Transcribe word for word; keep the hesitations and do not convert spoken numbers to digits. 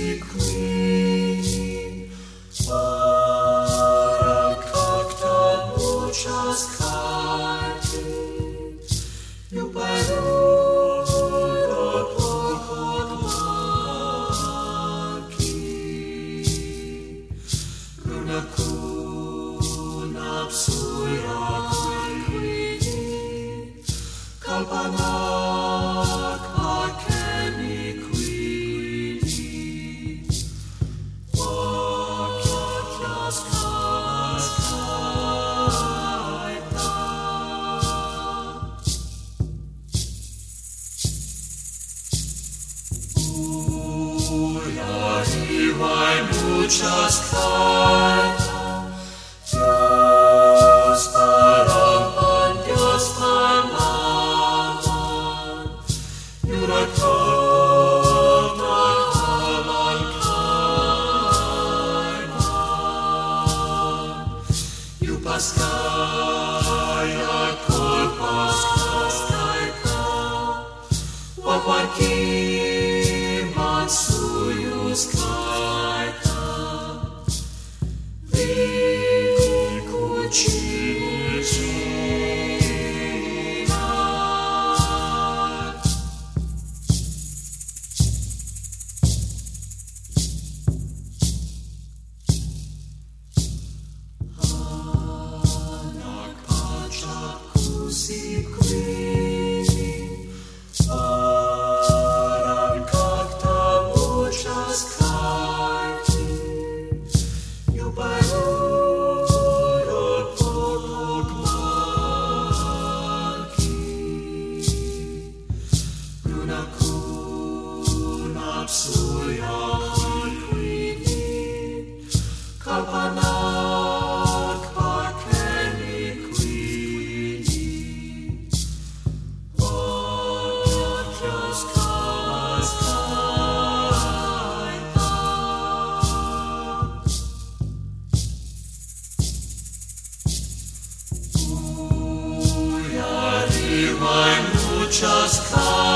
queen, ora как-то muchas carti, eu perudo pocot maki, runa kunap suya quini, kalpanak hakeni quini, wakiakias kas kaita. Uya ivai muchas kaita, Dios parampan, Dios panaman, yurakota kalan kaiman, yupaskaya kolpaskaskaika, waparkiman suyus kaita, vikul kuchinat. Anak pacakku si quini, orang как-то muchas carti, eu perudo pocot maki, runa kunap suya quini, kalpanak hakeni quini, wakias kas kaita. Uya ivai muchas